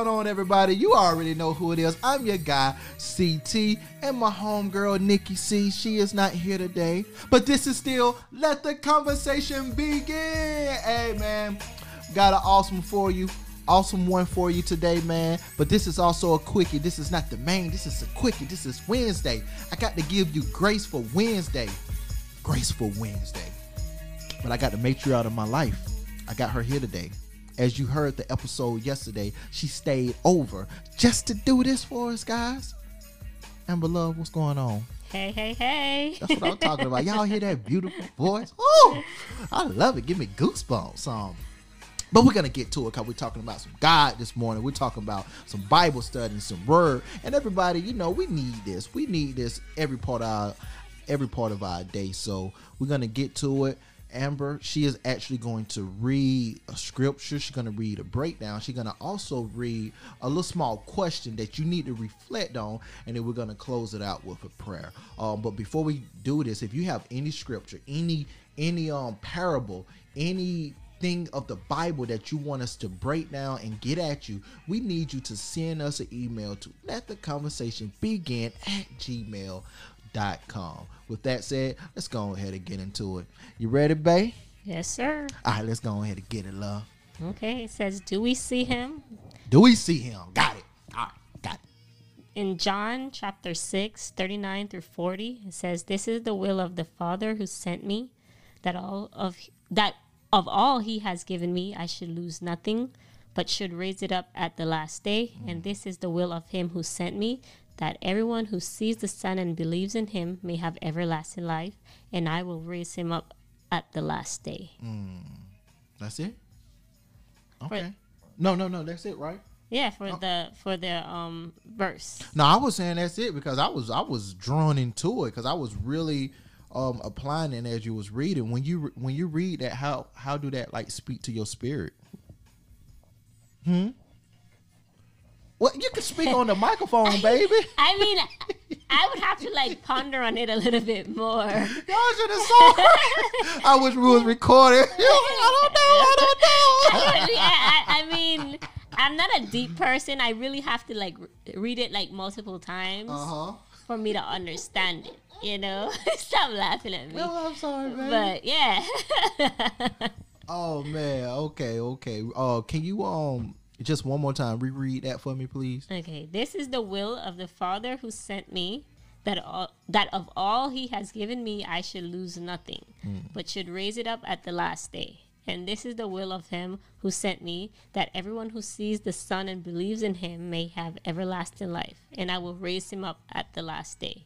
going on, everybody? You already know who it is. I'm your guy, CT, and my homegirl, Nikki C. She is not here today, but this is still Let the Conversation Begin. Hey, man, got an awesome one for you today, man. But this is also a quickie. This is not the main. This is a quickie. This is Wednesday. I got to give you grace for Wednesday. Graceful Wednesday. But I got the matriarch of my life. I got her here today. As you heard the episode yesterday, she stayed over just to do this for us, guys. Amber Love, what's going on? Hey. That's what I'm talking about. Y'all hear that beautiful voice? Ooh, I love it. Give me goosebumps. But we're going to get to it because we're talking about some God this morning. We're talking about some Bible study, some word. And everybody, you know, we need this. We need this every part of our day. So we're going to get to it. Amber, she is actually going to read a scripture. She's going to read a breakdown. She's going to also read a little small question that you need to reflect on, and then we're going to close it out with a prayer. But before we do this, if you have any scripture, any parable, anything of the Bible that you want us to break down and get at you, we need you to send us an email to lettheconversationbegin@gmail.com. With that said, let's go ahead and get into it. You ready, babe? Yes, sir. All right, let's go ahead and get it, love. Okay, it says, do we see him? Do we see him? Got it. All right, got it. In John chapter 6, 39 through 40, it says, this is the will of the Father who sent me, that of all he has given me, I should lose nothing, but should raise it up at the last day. And this is the will of him who sent me, that everyone who sees the Son and believes in him may have everlasting life, and I will raise him up at the last day. That's it? Okay. No, that's it, right? Yeah, for the verse. No, I was saying that's it because I was drawn into it because I was really applying it as you was reading. When you read that, how do that like speak to your spirit? Well, you can speak on the microphone, baby. I mean, I would have to like ponder on it a little bit more. Y'all should have saw. I wish we was recording. I don't know. I mean, I'm not a deep person. I really have to like read it like multiple times for me to understand it. You know, stop laughing at me. No, I'm sorry, baby. But yeah. Oh man. Okay. Can you just one more time reread that for me, please? Okay. This is the will of the Father who sent me, that of all he has given me, I should lose nothing, but should raise it up at the last day. And this is the will of him who sent me, that everyone who sees the Son and believes in him may have everlasting life, and I will raise him up at the last day.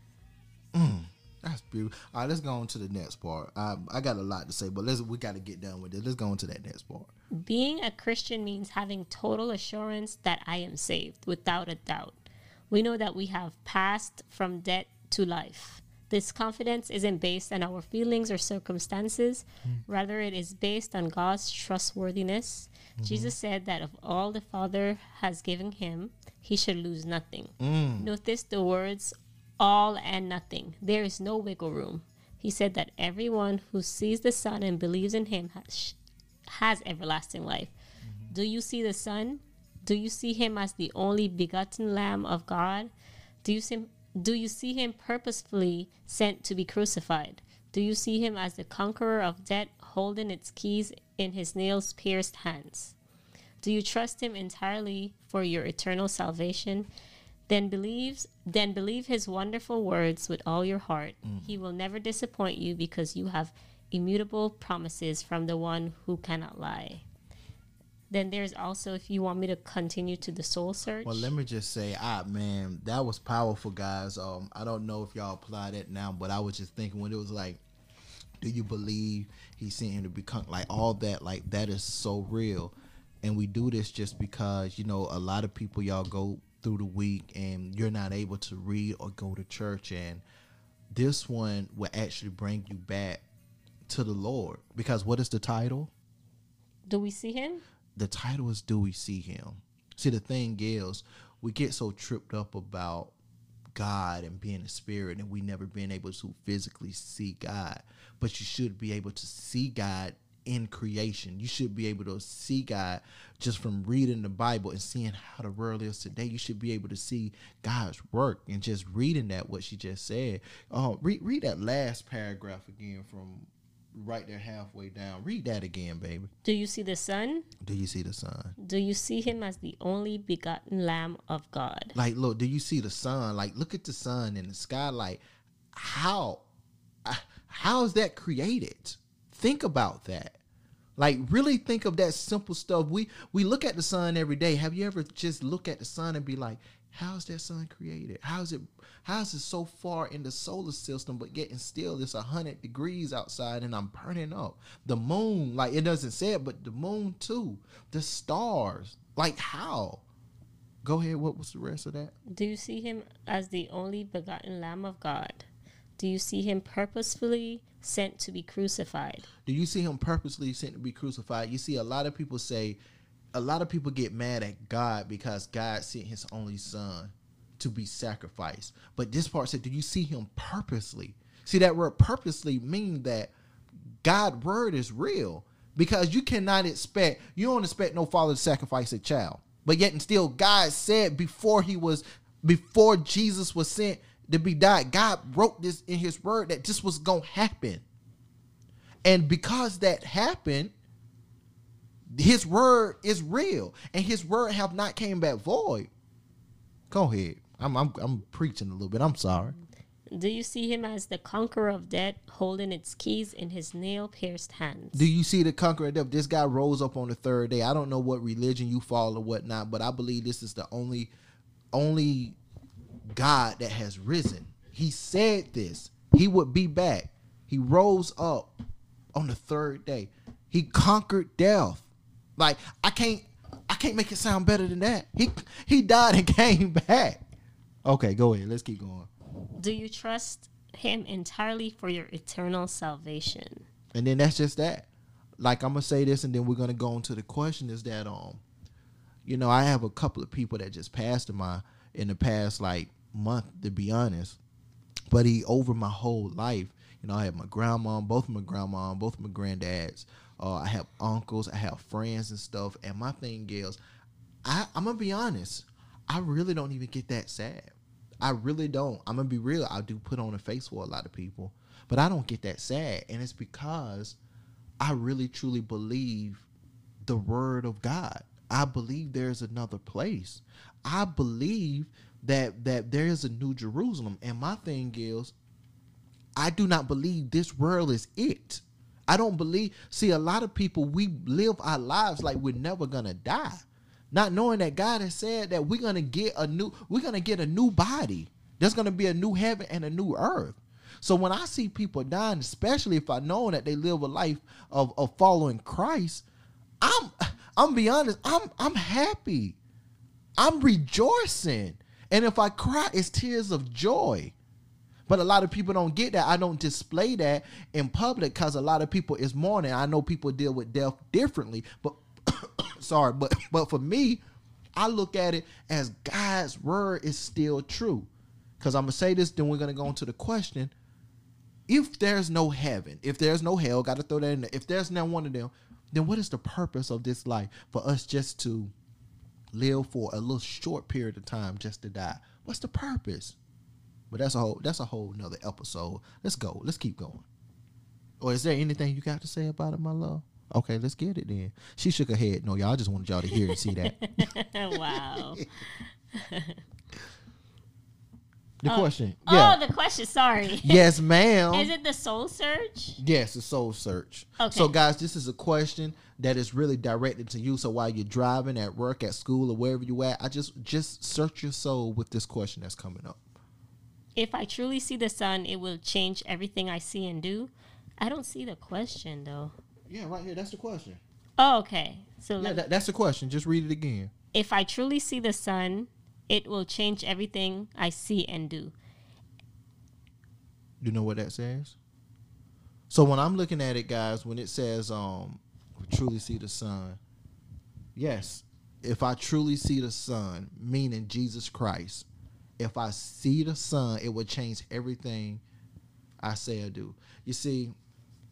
That's beautiful. All right, let's go on to the next part. I got a lot to say, but we got to get done with it. Let's go on to that next part. Being a Christian means having total assurance that I am saved, without a doubt. We know that we have passed from death to life. This confidence isn't based on our feelings or circumstances. Rather, it is based on God's trustworthiness. Jesus said that of all the Father has given him, he should lose nothing. Notice the words all and nothing. There is no wiggle room. He said that everyone who sees the Son and believes in him has everlasting life. Do you see the Son? Do you see him as the only begotten Lamb of God? Do you see him purposefully sent to be crucified? Do you see him as the conqueror of death, holding its keys in his nails-pierced hands? Do you trust him entirely for your eternal salvation? Then believe his wonderful words with all your heart. He will never disappoint you because you have immutable promises from the one who cannot lie. Then there's also, if you want me to continue to the soul search. Well, let me just say, man, that was powerful, guys. I don't know if y'all apply that now, but I was just thinking when it was like, do you believe he sent him to become like all that? Like that is so real. And we do this just because, you know, a lot of people, y'all go through the week and you're not able to read or go to church, and this one will actually bring you back to the Lord. Because what is the title? Do we see him? The title is Do We See Him? See, the thing is, we get so tripped up about God and being a spirit, and we never been able to physically see God. But you should be able to see God in creation. You should be able to see God just from reading the Bible and seeing how the world is today. You should be able to see God's work and just reading that, what she just said. Read that last paragraph again from right there halfway down. Read that again, baby. Do you see the Son? Do you see the Son? Do you see him as the only begotten Lamb of God? Like, look, do you see the sun? Like, look at the sun in the sky. Like, how is that created? Think about that. Like, really think of that simple stuff. We look at the sun every day. Have you ever just look at the sun and be like, how is that sun created? How is it so far in the solar system, but yet and still it's 100 degrees outside and I'm burning up? The moon, like, it doesn't say it, but the moon too. The stars, like, how? Go ahead. What was the rest of that? Do you see him as the only begotten Lamb of God? Do you see him purposefully sent to be crucified? Do you see him purposely sent to be crucified? You see, a lot of people get mad at God because God sent his only son to be sacrificed. But this part said, do you see him purposely? See, that word purposely means that God's word is real, because you don't expect no father to sacrifice a child. But yet and still God said before Jesus was sent to be died, God wrote this in his word that this was going to happen. And because that happened, his word is real, and his word have not came back void. Go ahead. I'm preaching a little bit. I'm sorry. Do you see him as the conqueror of death, holding its keys in his nail-pierced hands? Do you see the conqueror of death? This guy rose up on the third day. I don't know what religion you follow or whatnot, but I believe this is the only God that has risen. He said this. He would be back. He rose up on the third day. He conquered death. Like, I can't make it sound better than that. He died and came back. Okay, go ahead. Let's keep going. Do you trust him entirely for your eternal salvation? And then that's just that. Like, I'm gonna say this, and then we're gonna go into the question. Is that I have a couple of people that just passed in the past like month, to be honest. But over my whole life, I had my grandma, both of my granddads. I have uncles, I have friends and stuff. And my thing is, I'm gonna be honest, I really don't even get that sad. I really don't. I'm gonna be real. I do put on a face for a lot of people, but I don't get that sad. And it's because I really truly believe the word of God. I believe there's another place. I believe that there is a new Jerusalem. And my thing is, I do not believe this world is it. I don't believe. See, a lot of people, we live our lives like we're never gonna die, not knowing that God has said that we're gonna get a new body. There's gonna be a new heaven and a new earth. So when I see people dying, especially if I know that they live a life of following Christ, I'm be honest, I'm happy. I'm rejoicing. And if I cry, it's tears of joy. But a lot of people don't get that. I don't display that in public because a lot of people is mourning. I know people deal with death differently, but sorry, but for me, I look at it as God's word is still true. Because I'm gonna say this, then we're gonna go into the question. If there's no heaven, if there's no hell, gotta throw that in there. If there's not one of them, then what is the purpose of this life? For us just to live for a little short period of time just to die. What's the purpose? But that's a whole nother episode. Let's go. Let's keep going. Or is there anything you got to say about it, my love? Okay, let's get it then. She shook her head. No, y'all, I just wanted y'all to hear and see that. Wow. The question. Yeah. Oh, the question. Sorry. Yes, ma'am. Is it the soul search? Yes, the soul search. Okay. So, guys, this is a question that is really directed to you. So while you're driving, at work, at school, or wherever you at, I just search your soul with this question that's coming up. If I truly see the sun, it will change everything I see and do. I don't see the question, though. Yeah, right here. That's the question. Oh, okay. So yeah, that's the question. Just read it again. If I truly see the sun, it will change everything I see and do. You know what that says? So when I'm looking at it, guys, when it says truly see the sun, yes, if I truly see the sun, meaning Jesus Christ, if I see the sun, it will change everything I say or do. You see,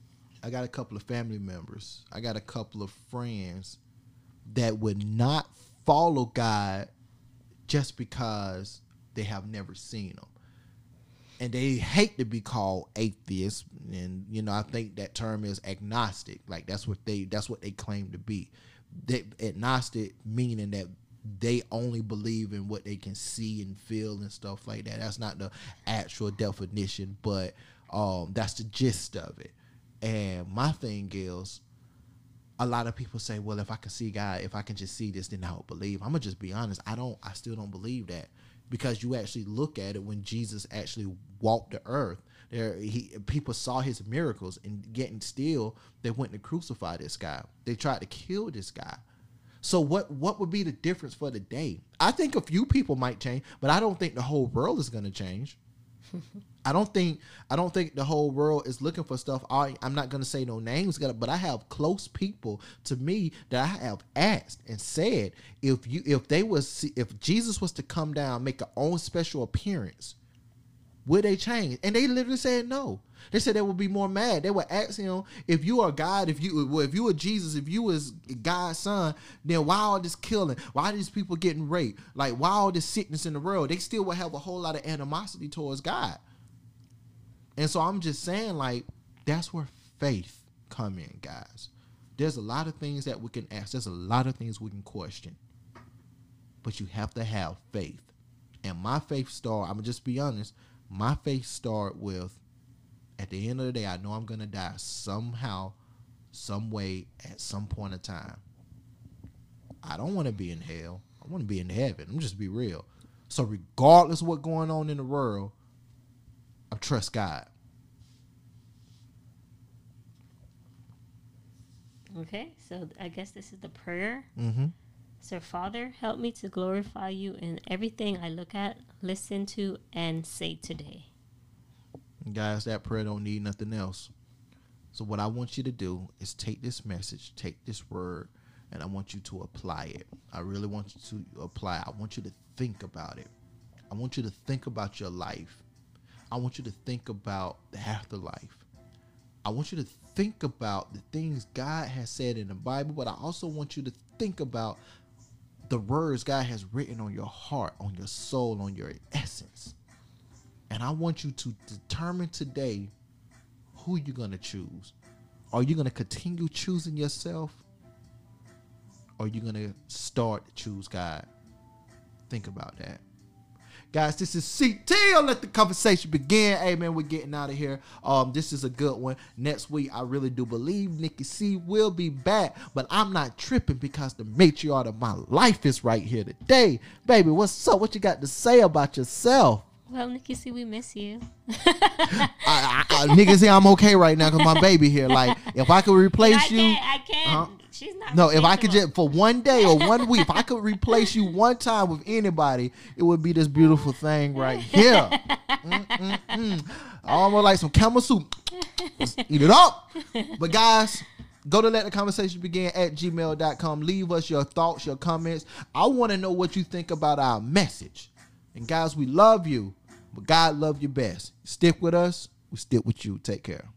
I got a couple of family members. I got a couple of friends that would not follow God just because they have never seen him. And they hate to be called atheists. And, you know, I think that term is agnostic. Like that's what they claim to be. Agnostic meaning that they only believe in what they can see and feel and stuff like that. That's not the actual definition, but that's the gist of it. And my thing is, a lot of people say, well, if I can see God, if I can just see this, then I will believe. I'm gonna just be honest. I still don't believe that, because you actually look at it when Jesus actually walked the earth. People saw his miracles, and getting still, they went to crucify this guy. They tried to kill this guy. So what would be the difference for the day? I think a few people might change, but I don't think the whole world is going to change. I don't think the whole world is looking for stuff. I'm not going to say no names, but I have close people to me that I have asked and said, if Jesus was to come down, make an own special appearance, would they change? And they literally said no. They said they would be more mad. They would ask him, if you are God, if you were Jesus, if you was God's son, then why all this killing? Why are these people getting raped? Like, why all this sickness in the world? They still would have a whole lot of animosity towards God. And so I'm just saying, like, that's where faith come in, guys. There's a lot of things that we can ask. There's a lot of things we can question. But you have to have faith. And my faith I'm going to just be honest, my faith start with, at the end of the day, I know I'm going to die somehow, some way, at some point in time. I don't want to be in hell. I want to be in heaven. I'm just be real. So regardless of what's going on in the world, I trust God. Okay, so I guess this is the prayer. Mm-hmm. So, Father, help me to glorify you in everything I look at, listen to, and say today. Guys, that prayer don't need nothing else. So what I want you to do is take this message, take this word, and I want you to apply it. I really want you to apply it. I want you to think about it. I want you to think about your life. I want you to think about the afterlife. I want you to think about the things God has said in the Bible, but I also want you to think about the words God has written on your heart, on your soul, on your essence. And I want you to determine today who you're going to choose. Are you going to continue choosing yourself? Or are you going to start to choose God? Think about that. Guys, this is CT. Let the conversation begin. Hey, man, we're getting out of here. This is a good one. Next week, I really do believe Nikki C will be back, but I'm not tripping because the matriarch of my life is right here today. Baby, what's up? What you got to say about yourself? Well, Nikki C, we miss you. Niggas say I'm okay right now because my baby here. Like, if I could replace you. I can't. She's not. No, if I could just, for one day or 1 week, if I could replace you one time with anybody, it would be this beautiful thing right here. Almost like some camel soup. Let's eat it up. But guys, go to lettheconversationbegin@gmail.com. Leave us your thoughts, your comments. I want to know what you think about our message. And guys, we love you, but God love you best. Stick with us. We stick with you. Take care.